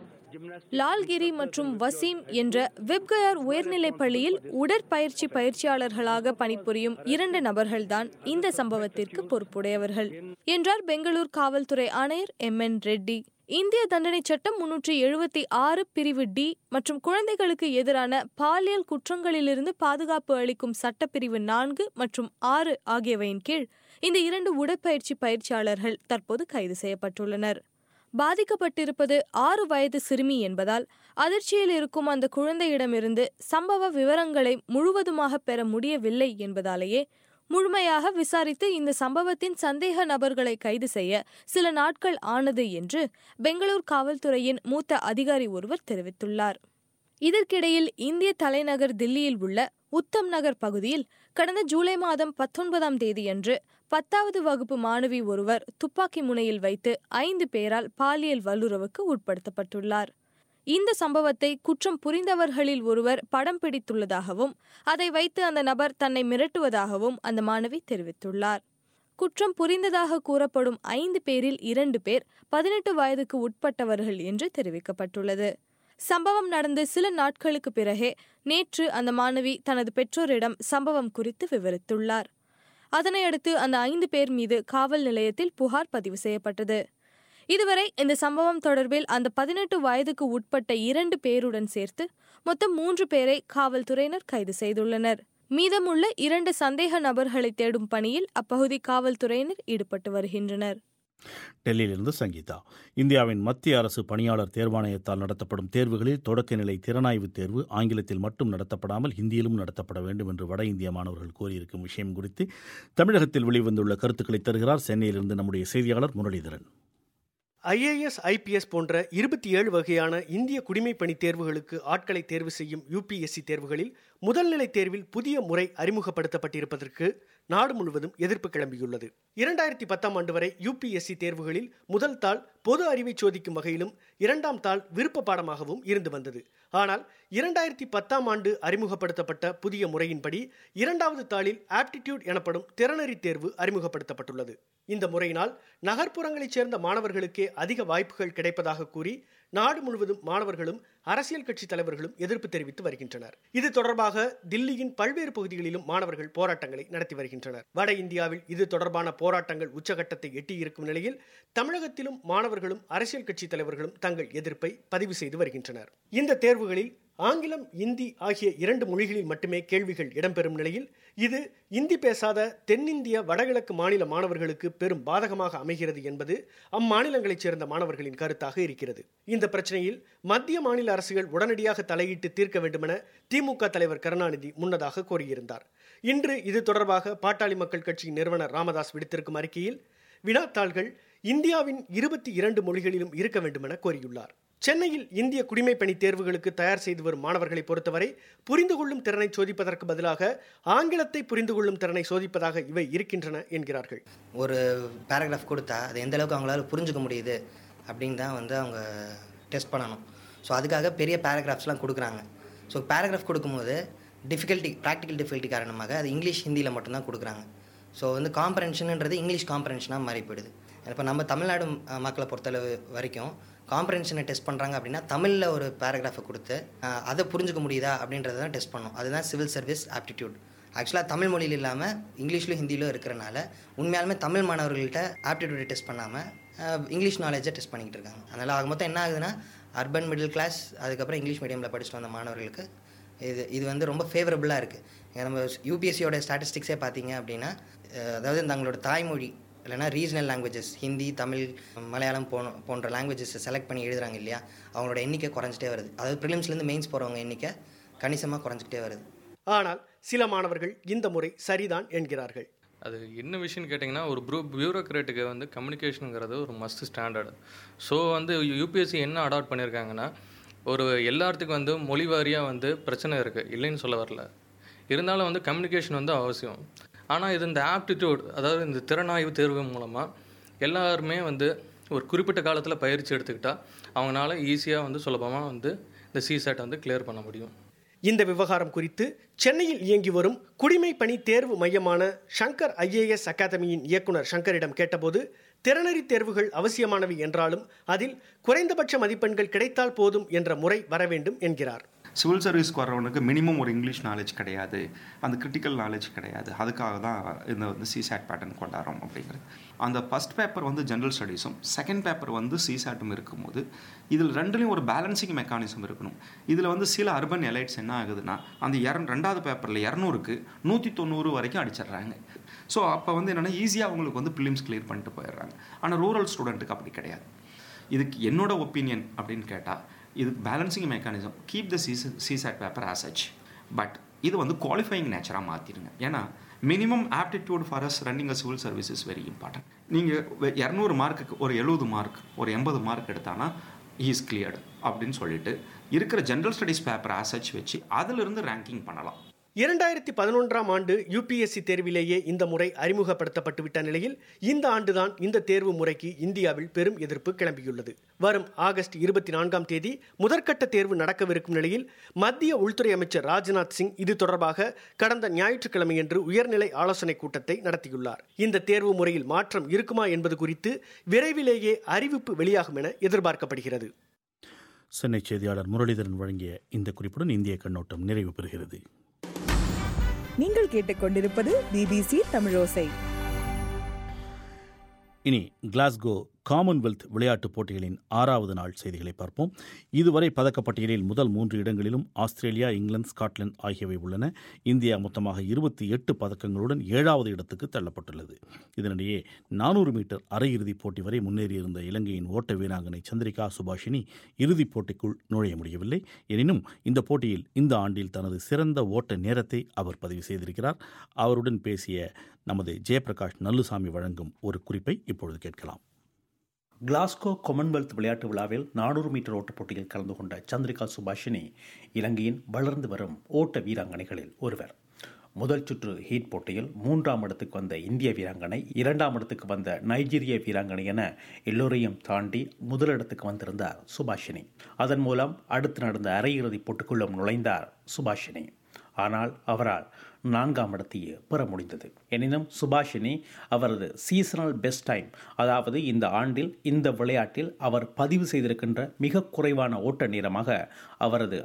லால்கிரி மற்றும் வசீம் என்ற விப்கயார் உயர்நிலைப் பள்ளியில் உடற்பயிற்சி பயிற்சியாளர்களாக பணிபுரியும் 2 நபர்கள்தான் இந்த சம்பவத்திற்கு பொறுப்புடையவர்கள் என்றார் பெங்களூர் காவல்துறை ஆணையர் MN ரெட்டி. இந்திய தண்டனை சட்டம் 376 பிரிவு D மற்றும் குழந்தைகளுக்கு எதிரான பாலியல் குற்றங்களிலிருந்து பாதுகாப்பு அளிக்கும் சட்டப்பிரிவு 4 மற்றும் 6 ஆகியவையின் கீழ் இந்த 2 உடற்பயிற்சி பயிற்சியாளர்கள் தற்போது கைது செய்யப்பட்டுள்ளனர். பாதிக்கப்பட்டிருப்பது 6 வயது சிறுமி என்பதால் அதிர்ச்சியில் இருக்கும் அந்த குழந்தையிடமிருந்து சம்பவ விவரங்களை முழுவதுமாக பெற முடியவில்லை என்பதாலேயே முழுமையாக விசாரித்து இந்த சம்பவத்தின் சந்தேக நபர்களை கைது செய்ய சில நாட்கள் ஆனது என்று பெங்களூர் காவல்துறையின் மூத்த அதிகாரி ஒருவர் தெரிவித்துள்ளார். இதற்கிடையில் இந்திய தலைநகர் தில்லியில் உள்ள உத்தம் நகர் பகுதியில் கடந்த ஜூலை மாதம் 19ஆம் தேதியன்று 10வது வகுப்பு மாணவி ஒருவர் துப்பாக்கி முனையில் வைத்து 5 பேரால் பாலியல் வல்லுறவுக்கு உட்படுத்தப்பட்டுள்ளார். இந்த சம்பவத்தை குற்றம் புரிந்தவர்களில் ஒருவர் படம் பிடித்துள்ளதாகவும் அதை வைத்து அந்த நபர் தன்னை மிரட்டுவதாகவும் அந்த மாணவி தெரிவித்துள்ளார். குற்றம் புரிந்ததாக கூறப்படும் 5 பேரில் 2 பேர் 18 வயதுக்கு உட்பட்டவர்கள் என்று தெரிவிக்கப்பட்டுள்ளது. சம்பவம் நடந்து சில நாட்களுக்கு பிறகே நேற்று அந்த மாணவி தனது பெற்றோரிடம் சம்பவம் குறித்து விவரித்துள்ளார். அதனையடுத்து அந்த 5 பேர் மீது காவல் நிலையத்தில் புகார் பதிவு செய்யப்பட்டது. இதுவரை இந்த சம்பவம் தொடர்பில் அந்த 18 வயதுக்கு உட்பட்ட 2 பேருடன் சேர்த்து மொத்தம் 3 பேரை காவல்துறையினர் கைது செய்துள்ளனர். மீதமுள்ள 2 சந்தேக நபர்களை தேடும் பணியில் அப்பகுதி காவல்துறையினர் ஈடுபட்டு வருகின்றனர். டெல்லியிலிருந்து சங்கீதா. இந்தியாவின் மத்திய அரசு பணியாளர் தேர்வாணையத்தால் நடத்தப்படும் தேர்வுகளில் தொடக்கநிலை திறனாய்வு தேர்வு ஆங்கிலத்தில் மட்டும் நடத்தப்படாமல் ஹிந்தியிலும் நடத்தப்பட வேண்டும் என்று வட இந்திய மாணவர்கள் கோரியிருக்கும் விஷயம் குறித்து தமிழகத்தில் வெளிவந்துள்ள கருத்துக்களை தருகிறார் சென்னையிலிருந்து நம்முடைய செய்தியாளர் முரளிதரன். IAS, IPS போன்ற 27 வகையான இந்திய குடிமைப்பணி தேர்வுகளுக்கு ஆட்களை தேர்வு செய்யும் UPSC தேர்வுகளில் முதல்நிலை தேர்வில் புதிய முறை அறிமுகப்படுத்தப்பட்டிருப்பதற்கு நாடு முழுவதும் எதிர்ப்பு கிளம்பியுள்ளது. 2010ஆம் ஆண்டு வரை UPSC தேர்வுகளில் முதல் தாள் பொது அறிவை சோதிக்கும் வகையிலும் 2ஆம் தாள் விருப்ப பாடமாகவும் இருந்து வந்தது. ஆனால் 2010ஆம் ஆண்டு அறிமுகப்படுத்தப்பட்ட புதிய முறையின்படி 2வது தாளில் ஆப்டிடியூட் எனப்படும் திறனறி தேர்வு அறிமுகப்படுத்தப்பட்டுள்ளது. இந்த முறையினால் நகர்ப்புறங்களைச் சேர்ந்த மாணவர்களுக்கே அதிக வாய்ப்புகள் கிடைப்பதாக கூறி நாடு முழுவதும் மாணவர்களும் அரசியல் கட்சி தலைவர்களும் எதிர்ப்பு தெரிவித்து வருகின்றனர். இது தொடர்பாக தில்லியின் பல்வேறு பகுதிகளிலும் மாணவர்கள் போராட்டங்களை நடத்தி வருகின்றனர். வட இந்தியாவில் இது தொடர்பான போராட்டங்கள் உச்சகட்டத்தை எட்டியிருக்கும் நிலையில் தமிழகத்திலும் மாணவர்களும் அரசியல் கட்சி தலைவர்களும் தங்கள் எதிர்ப்பை பதிவு செய்து வருகின்றனர். இந்த தேர்வுகளில் ஆங்கிலம், இந்தி ஆகிய 2 மொழிகளில் மட்டுமே கேள்விகள் இடம்பெறும் நிலையில் இது இந்தி பேசாத தென்னிந்திய வடகிழக்கு மாநில மாணவர்களுக்கு பெரும் பாதகமாக அமைகிறது என்பது அம்மாநிலங்களைச் சேர்ந்த மாணவர்களின் கருத்தாக இருக்கிறது. இந்த பிரச்சனையில் மத்திய மாநில அரசுகள் உடனடியாக தலையிட்டு தீர்க்க வேண்டுமென திமுக தலைவர் கருணாநிதி முன்னதாக கோரியிருந்தார். இன்று இது தொடர்பாக பாட்டாளி மக்கள் கட்சியின் நிறுவனர் ராமதாஸ் விடுத்திருக்கும் அறிக்கையில் வினாத்தாள்கள் இந்தியாவின் 22 மொழிகளிலும் இருக்க வேண்டுமென கோரியுள்ளார். சென்னையில் இந்திய குடிமைப்பணி தேர்வுகளுக்கு தயார் செய்து வரும் மாணவர்களை பொறுத்தவரை புரிந்து கொள்ளும் திறனை சோதிப்பதற்கு பதிலாக ஆங்கிலத்தை புரிந்து கொள்ளும் திறனை சோதிப்பதாக இவை இருக்கின்றன என்கிறார்கள். ஒரு பேராகிராஃப் கொடுத்தா அது எந்த அளவுக்கு அவங்களால புரிஞ்சுக்க முடியுது அப்படின்னு தான் அவங்க டெஸ்ட் பண்ணணும். ஸோ அதுக்காக பெரிய பேராகிராஃப்ஸ்லாம் கொடுக்குறாங்க. ஸோ பேராகிராஃப் கொடுக்கும்போது ப்ராக்டிக்கல் டிஃபிகல்ட்டி காரணமாக அது இங்கிலீஷ், ஹிந்தியில் மட்டும்தான் கொடுக்குறாங்க. ஸோ காம்ப்ரஹென்ஷன்ன்றது இங்கிலீஷ் காம்ப்ரஹென்ஷனாக மாறி போயிடுது. இப்போ நம்ம தமிழ்நாடு மக்களை பொறுத்தளவு வரைக்கும் காம்ப்ரஹென்ஷனை டெஸ்ட் பண்ணுறாங்க அப்படின்னா தமிழில் ஒரு பேராகிராஃபை கொடுத்து அதை புரிஞ்சுக்க முடியுதா அப்படின்றத தான் டெஸ்ட் பண்ணணும். அதுதான் சிவில் சர்வீஸ் ஆப்டிடியூட். ஆக்சுவலாக தமிழ் மொழியில் இல்லாமல் இங்கிலீஷ்லையும் ஹிந்தியிலும் இருக்கிறனால உண்மையாலுமே தமிழ் மாணவர்கள்ட்ட ஆப்டிடியூடை டெஸ்ட் பண்ணாமல் இங்கிலீஷ் நாலேஜை டெஸ்ட் பண்ணிக்கிட்டு இருக்காங்க. அதனால் ஆக மொத்தம் என்ன ஆகுதுன்னா அர்பன் மிடில் கிளாஸ் அதுக்கப்புறம் இங்கிலீஷ் மீடியமில் படிச்சுட்டு வந்த மாணவர்களுக்கு இது ரொம்ப ஃபேவரபுளாக இருக்குது. நம்ம UPSCயோட ஸ்டாட்டிஸ்டிக்ஸே பார்த்தீங்க அப்படின்னா அதாவது தங்களோட தாய்மொழி இல்லைனா ரீஜனல் லாங்குவேஜஸ் ஹிந்தி, தமிழ், மலையாளம் போன்ற லாங்குவேஜஸை செலக்ட் பண்ணி எழுதுறாங்க இல்லையா, அவங்களோட எண்ணிக்கை குறைஞ்சிட்டே வருது. அதாவது ப்ரிலிம்ஸ்லேருந்து மெயின்ஸ் போகிறவங்க எண்ணிக்கை கணிசமாக குறைஞ்சிக்கிட்டே வருது. ஆனால் சில மாணவர்கள் இந்த முறை சரிதான் என்கிறார்கள். அது என்ன விஷயம்னு கேட்டிங்கன்னா, ஒரு பியூரோக்ராட்டுக்கு கம்யூனிகேஷனுங்கிறது ஒரு மஸ்ட் ஸ்டாண்டர்டு. ஸோ UPSC என்ன அடாப்ட் பண்ணியிருக்காங்கன்னா, ஒரு எல்லாத்துக்கும் மொழி வாரியாக பிரச்சனை இருக்குது, இல்லைன்னு சொல்ல வரல. இருந்தாலும் கம்யூனிகேஷன் அவசியம். ஆனால் இது இந்த ஆப்டிடியூட், அதாவது இந்த திறனாய்வு தேர்வு மூலமாக எல்லாருமே ஒரு குறிப்பிட்ட காலத்தில் பயிற்சி எடுத்துக்கிட்டால் அவங்களால ஈஸியாக சுலபமாக இந்த CSAT கிளியர் பண்ண முடியும். இந்த விவகாரம் குறித்து சென்னையில் இயங்கி வரும் குடிமைப்பணி தேர்வு மையமான சங்கர் IAS அகாதமியின் இயக்குனர் சங்கரிடம் கேட்டபோது திறனறி தேர்வுகள் அவசியமானவை என்றாலும் அதில் குறைந்தபட்ச மதிப்பெண்கள் கிடைத்தால் போதும் என்ற முறை வர வேண்டும் என்கிறார். சிவில் சர்வீஸ்க்கு வர்றவனுக்கு மினிமம் ஒரு இங்கிலீஷ் நாலேஜ் கிடையாது, அந்த கிரிட்டிக்கல் நாலேஜ் கிடையாது. அதுக்காக தான் இந்த CSAT பேட்டர்ன் கொண்டாடுறோம் அப்படிங்கிறது. அந்த ஃபஸ்ட் பேப்பர் ஜென்ரல் ஸ்டடீஸும் செகண்ட் பேப்பர் CSATடும் இருக்கும்போது இதில் ரெண்டுலேயும் ஒரு பேலன்சிங் மெக்கானிசம் இருக்கணும். இதில் சில அர்பன் எலைட்ஸ் என்ன ஆகுதுன்னா அந்த 2வது பேப்பரில் 200க்கு 190 வரைக்கும் அடிச்சிடுறாங்க. ஸோ அப்போ என்னென்னா ஈஸியாக அவங்களுக்கு ப்ரிலிம்ஸ் கிளியர் பண்ணிட்டு போயிடுறாங்க. ஆனால் ரூரல் ஸ்டூடெண்ட்டுக்கு அப்படி கிடையாது. இதுக்கு என்னோட ஒப்பீனியன் அப்படின்னு கேட்டால், இது balancing mechanism, keep the CSAT paper as such, but இது குவாலிஃபைங் நேச்சராக மாற்றிடுங்க. ஏன்னா minimum aptitude for us running a civil service is very important. நீங்கள் 200 மார்க்குக்கு ஒரு 70 மார்க் ஒரு 80 மார்க் எடுத்தானா இஸ் கிளியர்டு அப்படின்னு சொல்லிட்டு இருக்கிற general studies paper as such வச்சு அதிலிருந்து ரேங்கிங் பண்ணலாம். 2011ஆம் ஆண்டு UPSC தேர்விலேயே இந்த முறை அறிமுகப்படுத்தப்பட்டுவிட்ட நிலையில் இந்த ஆண்டுதான் இந்த தேர்வு முறைக்கு இந்தியாவில் பெரும் எதிர்ப்பு கிளம்பியுள்ளது. வரும் ஆகஸ்ட் 24ஆம் தேதி முதற்கட்ட தேர்வு நடக்கவிருக்கும் நிலையில் மத்திய உள்துறை அமைச்சர் ராஜ்நாத் சிங் இது தொடர்பாக கடந்த ஞாயிற்றுக்கிழமையன்று உயர்நிலை ஆலோசனை கூட்டத்தை நடத்தியுள்ளார். இந்த தேர்வு முறையில் மாற்றம் இருக்குமா என்பது குறித்து விரைவிலேயே அறிவிப்பு வெளியாகும் என எதிர்பார்க்கப்படுகிறது. சென்னை செய்தியாளர் முரளிதரன் வழங்கிய இந்த குறிப்புடன் இந்திய கண்ணோட்டம் நிறைவு பெறுகிறது. நீங்கள் கேட்டுக்கொண்டிருப்பது BBC தமிழோசை. இனி கிளாஸ்கோ காமன்வெல்த் விளையாட்டுப் போட்டிகளின் 6வது நாள் செய்திகளை பார்ப்போம். இதுவரை பதக்கப்பட்டியலில் முதல் 3 இடங்களிலும் ஆஸ்திரேலியா, இங்கிலாந்து, ஸ்காட்லாந்து ஆகியவை உள்ளன. இந்தியா மொத்தமாக 28 பதக்கங்களுடன் 7வது இடத்துக்கு தள்ளப்பட்டுள்ளது. இதனிடையே 400 மீட்டர் அரையிறுதிப் போட்டி வரை முன்னேறியிருந்த இலங்கையின் ஓட்ட வீராங்கனை சந்திரிகா சுபாஷினி இறுதிப் போட்டிக்குள் நுழைய முடியவில்லை. எனினும் இந்த போட்டியில் இந்த ஆண்டில் தனது சிறந்த ஓட்ட நேரத்தை அவர் பதிவு செய்திருக்கிறார். அவருடன் பேசிய நமது ஜெயபிரகாஷ் நல்லுசாமி வழங்கும் ஒரு குறிப்பை இப்பொழுது கேட்கலாம். கிளாஸ்கோ காமன்வெல்த் விளையாட்டு விழாவில் 400 மீட்டர் ஓட்டப் போட்டியில் கலந்து கொண்ட சந்திரிகா சுபாஷினி இலங்கையின் வளர்ந்து வரும் ஓட்ட வீராங்கனைகளில் ஒருவர். முதல் சுற்று ஹீட் போட்டியில் 3ஆம் இடத்துக்கு வந்த இந்திய வீராங்கனை, 2ஆம் இடத்துக்கு வந்த நைஜீரிய வீராங்கனை என எல்லோரையும் தாண்டி முதலிடத்துக்கு வந்திருந்தார் சுபாஷினி. அதன் மூலம் அடுத்து நடந்த அரையிறுதிப் போட்டிக்குள்ளும் நுழைந்தார் சுபாஷினி. ஆனால் அவரால் 4ஆம் இடத்தையே பெற முடிந்தது. எனினும் சுபாஷினி அவரது சீசனல் பெஸ்ட் டைம், அதாவது இந்த ஆண்டில் இந்த விளையாட்டில் அவர் பதிவு செய்திருக்கின்ற மிக குறைவான ஓட்ட நேரமாக அவரது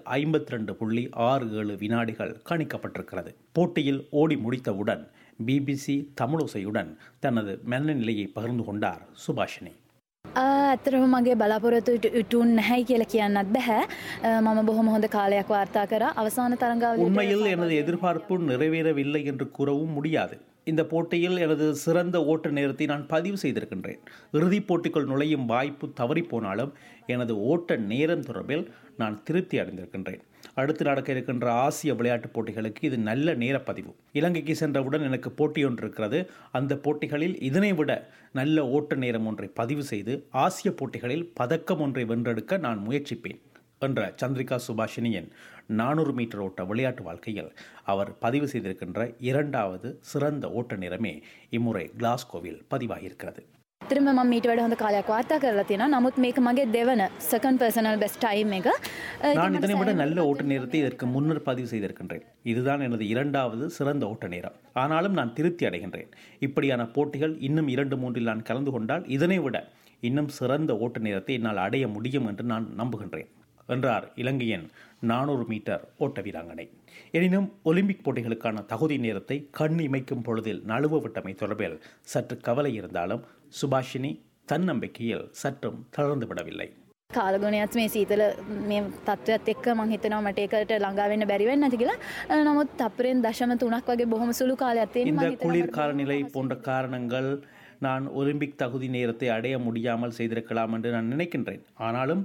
52.67 வினாடிகள் கணிக்கப்பட்டிருக்கிறது. போட்டியில் ஓடி முடித்தவுடன் BBC தமிழோசையுடன் தனது மனநிலையை பகிர்ந்து கொண்டார் சுபாஷினி. ඇතරම මගේ බලාපොරොත්තු ඉටුන් නැහැ කියලා කියන්නත් බැහැ. මම බොහොම හොඳ කාලයක් වාර්තා කරා. අවසාන තරංගාවලියට உண்மையில் எனது எதிர்பார்ப்பு நிறைவேறவில்லை என்று கூறவும் முடியாது. இந்த போட்டியில் எனது சிறந்த ஓட்ட நேரத்தை நான் பதிவு செய்திருக்கின்றேன். இறுதிப் போட்டிக்குள் நுழையும் வாய்ப்பு தவறிப்போனாலும் எனது ஓட்ட நேரம் தொடர்பில் நான் திருப்தி அடைந்திருக்கின்றேன். அடுத்து நடக்க இருக்கின்ற ஆசிய விளையாட்டுப் போட்டிகளுக்கு இது நல்ல நேரப்பதிவு. இலங்கைக்கு சென்றவுடன் எனக்கு போட்டி ஒன்று இருக்கிறது. அந்த போட்டிகளில் இதனை விட நல்ல ஓட்ட நேரம் ஒன்றை பதிவு செய்து ஆசிய போட்டிகளில் பதக்கம் ஒன்றை வென்றெடுக்க நான் முயற்சிப்பேன் என்ற சந்திரிகா சுபாஷினியின் 400 மீட்டர் ஓட்ட விளையாட்டு வாழ்க்கையில் அவர் பதிவு செய்திருக்கின்ற 2வது சிறந்த ஓட்ட நேரமே இம்முறை கிளாஸ்கோவில் பதிவாகியிருக்கிறது. ඇතරම මම මීට වඩා හොඳ කාලයක් වාර්තා කරලා තියෙනවා. නමුත් මේක මගේ දෙවන second personal best time එක. நான் இதனை விட நல்ல ஓட்ட நேரத்தை இதற்கு முன்னர் பதிவு செய்திருக்கின்றேன். இதுதான் எனது 2வது சிறந்த ஓட்ட நேரம். ஆனாலும் நான் திருப்தி அடைகின்றேன். இப்படியான போட்டிகள் இன்னும் 2-3 நான் கலந்து கொண்டால் இதனை விட இன்னும் சிறந்த ஓட்ட நேரத்தை என்னால் அடைய முடியும் என்று நான் நம்புகின்றேன் என்றார் இலங்கையின் 400 மீட்டர் ஓட்ட வீராங்கனை. எனினும் ஒலிம்பிக் போட்டிகளுக்கான தகுதி நேரத்தை கண் இமைக்கும் பொழுதில் நழுவ விட்டமை தொடர்பில் சற்று கவலை இருந்தாலும் சுபாஷினி தன்னம்பிக்கையில் சற்றும் தளர்ந்து விடவில்லை. කාලගුණයත් මේ සීතල මේ තත්ත්වයක් එක්ක මම හිතනවා මට ඒකට ළඟා වෙන්න බැරි වෙන්නේ නැති කියලා. නමුත් තප්පරෙන් 0.3ක් වගේ බොහොම සුළු කාලයක් තියෙනවා. இந்த குளிர் காலநிலை போன்ற காரணங்கள் நான் ஒலிம்பிக் தகுதி நேரத்தை அடைய முடியாமல் செய்திருக்கலாம் என்று நான் நினைக்கின்றேன். ஆனாலும்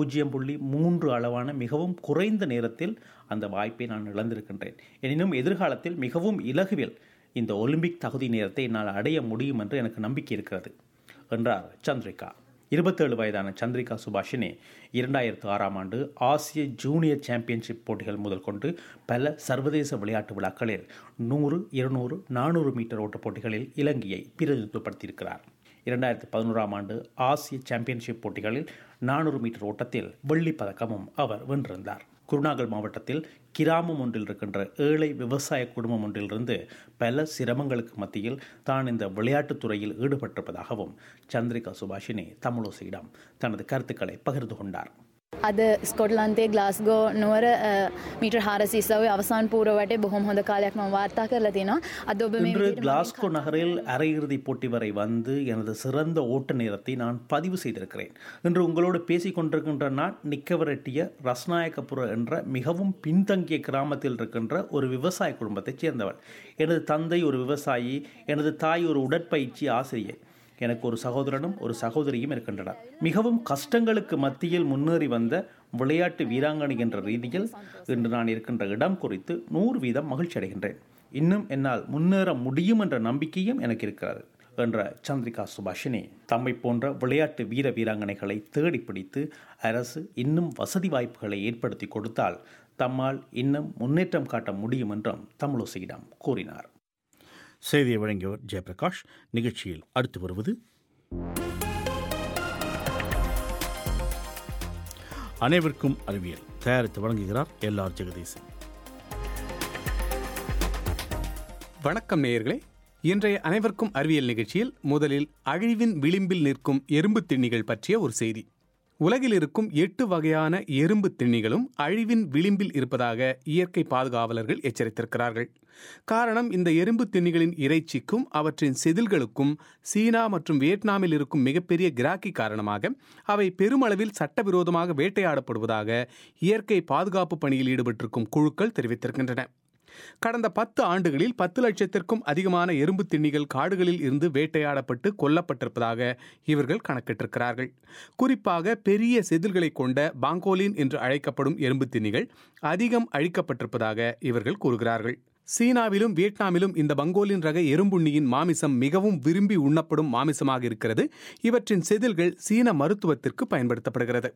0.3 அளவான மிகவும் குறைந்த நேரத்தில் அந்த வாய்ப்பை நான் இழந்திருக்கின்றேன். எனினும் எதிர்காலத்தில் மிகவும் இலகுவில் இந்த ஒலிம்பிக் தகுதி நேரத்தை என்னால் அடைய முடியும் என்று எனக்கு நம்பிக்கை இருக்கிறது என்றார் சந்திரிகா. 27 வயதான சந்திரிகா சுபாஷினி 2006ஆம் ஆண்டு ஆசிய ஜூனியர் சாம்பியன்ஷிப் போட்டிகள் முதல் கொண்டு பல சர்வதேச விளையாட்டு விழாக்களில் 100, 200, 400 மீட்டர் ஓட்ட போட்டிகளில் இலங்கையை பிரதிநிதித்துவப்படுத்தியிருக்கிறார். 2011ஆம் ஆண்டு ஆசிய சாம்பியன்ஷிப் போட்டிகளில் 400 மீட்டர் ஓட்டத்தில் வெள்ளிப் பதக்கமும் அவர் வென்றிருந்தார். குருநாகல் மாவட்டத்தில் கிராமம் ஒன்றில் இருக்கின்ற ஏழை விவசாய குடும்பம் ஒன்றிலிருந்து பல சிரமங்களுக்கு மத்தியில் தான் இந்த விளையாட்டுத் துறையில் ஈடுபட்டிருப்பதாகவும் சந்திரிகா சுபாஷினி தமிழோசையிடம் தனது கருத்துக்களை பகிர்ந்து கொண்டார். අද ස්කොට්ලන්තයේ ග්ලාස්ගෝ නුවර මීටර් 430 අවසාන පූර්ව වටේ බොහොම හොඳ කාලයක් මම වාර්තා කරලා තිනවා. අද ඔබ இன்று கிளாஸ்கோ நகரில் அரையிறுதிப் போட்டி வரை வந்து எனது சிறந்த ஓட்ட நேரத்தை நான் பதிவு செய்திருக்கிறேன். இன்று உங்களோடு பேசிக் கொண்டிருக்கின்ற நான் நிக்கவரெட்டிய ரஸ்நாயக்கபுர என்ற மிகவும் பின்தங்கிய கிராமத்தில் இருக்கின்ற ஒரு விவசாய குடும்பத்தைச் சேர்ந்தவள். எனது தந்தை ஒரு விவசாயி, எனது தாய் ஒரு உடற்பயிற்சி ஆசிரியை. எனக்கு ஒரு சகோதரனும் ஒரு சகோதரியும் இருக்கின்றனர். மிகவும் கஷ்டங்களுக்கு மத்தியில் முன்னேறி வந்த விளையாட்டு வீராங்கனை என்ற ரீதியில் இன்று நான் இருக்கின்ற இடம் குறித்து 100% மகிழ்ச்சி அடைகின்றேன். இன்னும் என்னால் முன்னேற முடியும் என்ற நம்பிக்கையும் எனக்கு இருக்கிறது என்ற சந்திரிகா சுபாஷினி தம்மை போன்ற விளையாட்டு வீராங்கனைகளை தேடி பிடித்து அரசு இன்னும் வசதி வாய்ப்புகளை ஏற்படுத்தி கொடுத்தால் தம்மால் இன்னும் முன்னேற்றம் காட்ட முடியும் என்றும் தமிழோசையிடம் கூறினார். செய்தியை வழங்கியவர் ஜெயபிரகாஷ். நிகழ்ச்சியில் அடுத்து வருவது அனைவருக்கும் அறிவியல். தயாரித்து வழங்குகிறார் LR ஜெகதீசன். வணக்கம் நேயர்களே. இன்றைய அனைவருக்கும் அறிவியல் நிகழ்ச்சியில் முதலில் அழிவின் விளிம்பில் நிற்கும் எறும்பு திண்ணிகள் பற்றிய ஒரு செய்தி. உலகில் இருக்கும் 8 வகையான எறும்பு திண்ணிகளும் அழிவின் விளிம்பில் இருப்பதாக இயற்கை பாதுகாவலர்கள் எச்சரித்திருக்கிறார்கள். காரணம், இந்த எறும்பு திண்ணிகளின் இறைச்சிக்கும் அவற்றின் செதில்களுக்கும் சீனா மற்றும் வியட்நாமில் இருக்கும் மிகப்பெரிய கிராக்கி காரணமாக அவை பெருமளவில் சட்டவிரோதமாக வேட்டையாடப்படுவதாக இயற்கை பாதுகாப்பு பணியில் ஈடுபட்டிருக்கும் குழுக்கள் தெரிவித்திருக்கின்றன. கடந்த 10 ஆண்டுகளில் 10 லட்சத்திற்கும் அதிகமான எறும்பு திண்ணிகள் காடுகளில் இருந்து வேட்டையாடப்பட்டு கொல்லப்பட்டிருப்பதாக இவர்கள் கணக்கிட்டிருக்கிறார்கள். குறிப்பாக பெரிய செதில்களை கொண்ட பாங்கோலின் என்று அழைக்கப்படும் எறும்பு திண்ணிகள் அதிகம் அழிக்கப்பட்டிருப்பதாக இவர்கள் கூறுகிறார்கள். சீனாவிலும் வியட்நாமிலும் இந்த பங்கோலின் ரக எறும்புண்ணியின் மாமிசம் மிகவும் விரும்பி உண்ணப்படும் மாமிசமாக இருக்கிறது. இவற்றின் செதில்கள் சீன மருத்துவத்திற்கு பயன்படுத்தப்படுகிறது.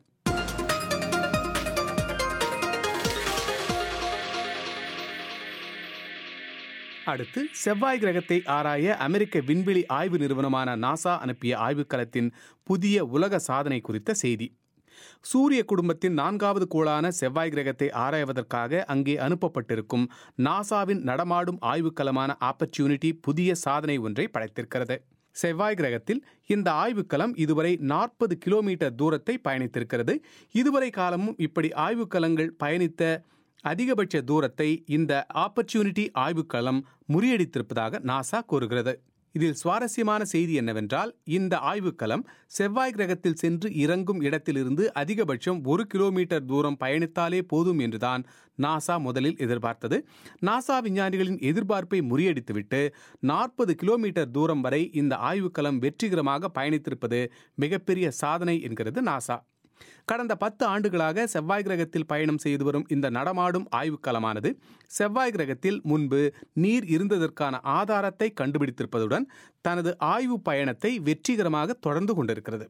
அடுத்து, செவ்வாய் கிரகத்தை ஆராய அமெரிக்க விண்வெளி ஆய்வு நிறுவனமான நாசா அனுப்பிய ஆய்வுக்களத்தின் புதிய உலக சாதனை குறித்த செய்தி. சூரிய குடும்பத்தின் 4வது கோளான செவ்வாய் கிரகத்தை ஆராய்வதற்காக அங்கே அனுப்பப்பட்டிருக்கும் நாசாவின் நடமாடும் ஆய்வுக்களமான ஆப்பர்ச்சுனிட்டி புதிய சாதனை ஒன்றை படைத்திருக்கிறது. செவ்வாய் கிரகத்தில் இந்த ஆய்வுக்களம் இதுவரை 40 கிலோமீட்டர் தூரத்தை பயணித்திருக்கிறது. இதுவரை காலமும் இப்படி ஆய்வுக்களங்கள் பயணித்த அதிகபட்ச தூரத்தை இந்த ஆப்பர்ச்சுனிட்டி ஆய்வுக்களம் முறியடித்திருப்பதாக நாசா கூறுகிறது. இதில் சுவாரஸ்யமான செய்தி என்னவென்றால், இந்த ஆய்வுக்களம் செவ்வாய் கிரகத்தில் சென்று இறங்கும் இடத்திலிருந்து அதிகபட்சம் 1 கிலோமீட்டர் தூரம் பயணித்தாலே போதும் என்றுதான் நாசா முதலில் எதிர்பார்த்தது. நாசா விஞ்ஞானிகளின் எதிர்பார்ப்பை முறியடித்துவிட்டு 40 கிலோமீட்டர் தூரம் வரை இந்த ஆய்வுக்களம் வெற்றிகரமாக பயணித்திருப்பது மிகப்பெரிய சாதனை என்கிறது நாசா. கடந்த 10 ஆண்டுகளாக செவ்வாய் கிரகத்தில் பயணம் செய்து வரும் இந்த நடமாடும் ஆய்வுக்களமானது செவ்வாய் கிரகத்தில் முன்பு நீர் இருந்ததற்கான ஆதாரத்தை கண்டுபிடித்திருப்பதுடன் தனது ஆய்வு பயணத்தை வெற்றிகரமாக தொடர்ந்து கொண்டிருக்கிறது.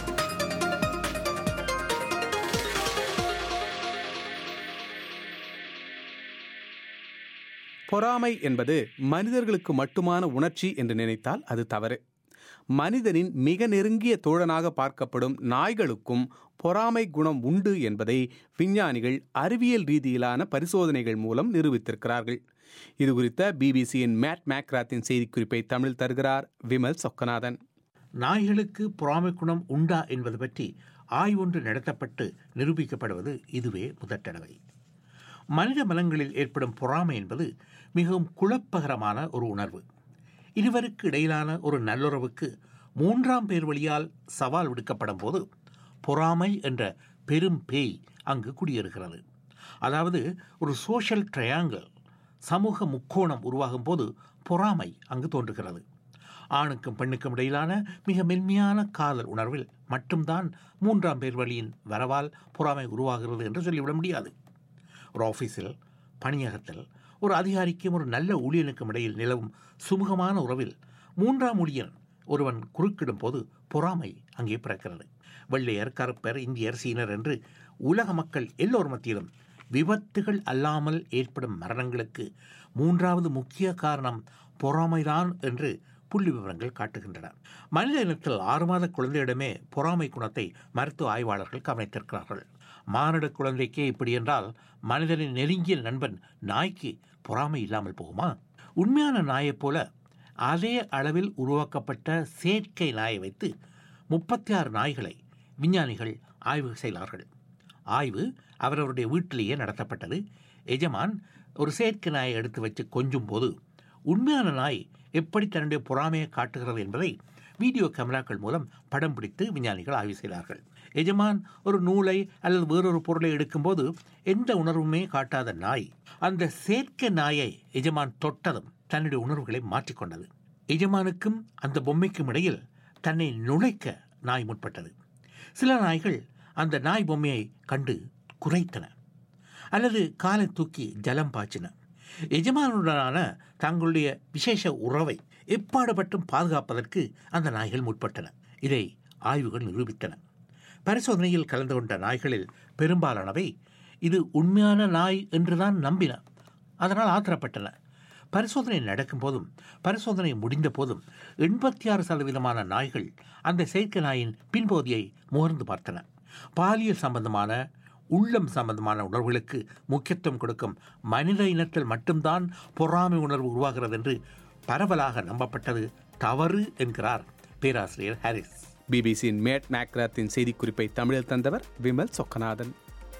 பொறாமை என்பது மனிதர்களுக்கு மட்டுமான உணர்ச்சி என்று நினைத்தால் அது தவறு. மனிதனின் மிக நெருங்கிய தோழனாக பார்க்கப்படும் நாய்களுக்கும் பொறாமை குணம் உண்டு என்பதை விஞ்ஞானிகள் அறிவியல் ரீதியிலான பரிசோதனைகள் மூலம் நிரூபித்திருக்கிறார்கள். இது குறித்த பிபிசியின் மேட் மேக்ராத்தின் செய்திக்குறிப்பை தமிழ் தருகிறார் விமல் சொக்கநாதன். நாய்களுக்கு பொறாமை குணம் உண்டா என்பது பற்றி ஆய்வொன்று நடத்தப்பட்டு நிரூபிக்கப்படுவது இதுவே முதற் தடவை. மனித மனங்களில் ஏற்படும் பொறாமை என்பது மிகவும் குழப்பகரமான ஒரு உணர்வு. இருவருக்கு இடையிலான ஒரு நல்லுறவுக்கு 3ஆம் பேர் வழியால் சவால் விடுக்கப்படும் போது பொறாமை என்ற பெரும் பேய் அங்கு குடியேறுகிறது. அதாவது ஒரு சோஷியல் ட்ரையாங்கிள், சமூக முக்கோணம் உருவாகும் போது பொறாமை அங்கு தோன்றுகிறது. ஆணுக்கும் பெண்ணுக்கும் இடையிலான மிக மென்மையான காதல் உணர்வில் மட்டும்தான் 3ஆம் பேர் வழியின் வரவால் பொறாமை உருவாகிறது என்று சொல்லிவிட முடியாது. ஒரு ஆஃபீஸில், பணியகத்தில் ஒரு அதிகாரிக்கும் ஒரு நல்ல ஊழியனுக்கும் இடையில் நிலவும் சுமூகமான உறவில் 3ஆம் ஊழியன் ஒருவன் குறுக்கிடும் போது பொறாமை அங்கே பிறக்கிறது. வெள்ளையர், கருப்பர், இந்தியர், சீனர் என்று உலக மக்கள் எல்லோர் மத்தியிலும் விபத்துகள் அல்லாமல் ஏற்படும் மரணங்களுக்கு 3வது முக்கிய காரணம் பொறாமைதான் என்று புள்ளி விவரங்கள் காட்டுகின்றன. மனித இனத்தில் 6 மாத குழந்தையிடமே பொறாமை குணத்தை மருத்துவ ஆய்வாளர்கள் கவனித்திருக்கிறார்கள். மானிட குழந்தைக்கே இப்படி என்றால் மனிதனின் நெருங்கிய நண்பன் நாய்க்கு பொறாமை இல்லாமல் போகுமா? உண்மையான நாயைப் போல அதே அளவில் உருவாக்கப்பட்ட செயற்கை நாயை வைத்து 36 நாய்களை விஞ்ஞானிகள் ஆய்வு செய்தார்கள். ஆய்வு அவரவருடைய வீட்டிலேயே நடத்தப்பட்டது. எஜமான் ஒரு செயற்கை நாயை எடுத்து வச்சு கொஞ்சும் போது உண்மையான நாய் எப்படி தன்னுடைய பொறாமையை காட்டுகிறது என்பதை வீடியோ கேமராக்கள் மூலம் படம் பிடித்து விஞ்ஞானிகள் ஆய்வு செய்தார்கள். எஜமான் ஒரு நூலை அல்லது வேறொரு பொருளை எடுக்கும்போது எந்த உணர்வுமே காட்டாத நாய் அந்த செயற்கை நாயை எஜமான் தொட்டதும் தன்னுடைய உணர்வுகளை மாற்றிக்கொண்டது. எஜமானுக்கும் அந்த பொம்மைக்கும் இடையில் தன்னை நுழைக்க நாய் முற்பட்டது. சில நாய்கள் அந்த நாய் பொம்மையை கண்டு குறைத்தன அல்லது காலை தூக்கி ஜலம் பாய்ச்சின. எஜமானுடனான தங்களுடைய விசேஷ உறவை எப்பாடுபட்டும் பாதுகாப்பதற்கு அந்த நாய்கள் முற்பட்டன. இதை ஆய்வுகள் நிரூபித்தன. பரிசோதனையில் கலந்து கொண்ட நாய்களில் பெரும்பாலானவை இது உண்மையான நாய் என்றுதான் நம்பின. அதனால் ஆத்திரப்பட்டன. பரிசோதனை நடக்கும் போதும் பரிசோதனை முடிந்த போதும் 86% நாய்கள் அந்த செயற்கை நாயின் பின்பகுதியை முகர்ந்து பார்த்தன. பாலியல் சம்பந்தமான, உள்ளம் சம்பந்தமான உணர்வுகளுக்கு முக்கியத்துவம் கொடுக்கும் மனித இனத்தில் மட்டும்தான் பொறாமை உணர்வு உருவாகிறது என்று பரவலாக நம்பப்பட்டது தவறு என்கிறார் பேராசிரியர் ஹாரிஸ். பிபிசியின் மேட் மேக்ராத்தின் செய்திக்குறிப்பை தமிழில் தந்தவர் விமல் சொக்கநாதன்.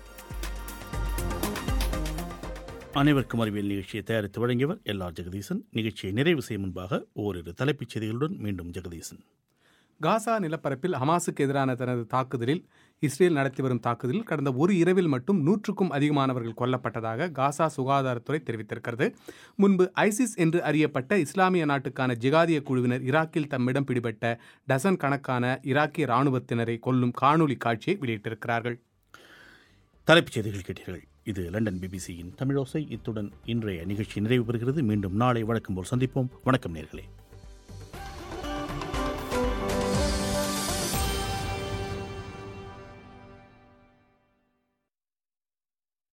அனைவருக்கும் அறிவியல் நிகழ்ச்சியை தயாரித்து வழங்கியவர் எல்ஆர் ஜெகதீசன். நிகழ்ச்சியை நிறைவு செய்யும் முன்பாக ஓரிரு தலைப்புச் செய்திகளுடன் மீண்டும் ஜெகதீசன். காசா நிலப்பரப்பில் ஹமாஸுக்கு எதிரான தனது தாக்குதலில் இஸ்ரேல் நடத்தி வரும் தாக்குதலில் கடந்த ஒரு இரவில் மட்டும் 100க்கும் அதிகமானவர்கள் கொல்லப்பட்டதாக காசா சுகாதாரத்துறை தெரிவித்திருக்கிறது. முன்பு ஐசிஸ் என்று அறியப்பட்ட இஸ்லாமிய நாட்டுக்கான ஜிகாதிய குழுவினர் ஈராக்கில் தம்மிடம் பிடிபட்ட டசன் கணக்கான ஈராக்கிய இராணுவத்தினரை கொல்லும் காணொலி காட்சியை வெளியிட்டிருக்கிறார்கள். தலைப்புச் செய்திகள் கேட்டீர்கள். இது லண்டன் பிபிசியின் தமிழோசை. இத்துடன் இன்றைய நிகழ்ச்சி நிறைவு பெறுகிறது. மீண்டும் நாளை வழக்கம் போல் சந்திப்போம். வணக்கம் நேயர்களே.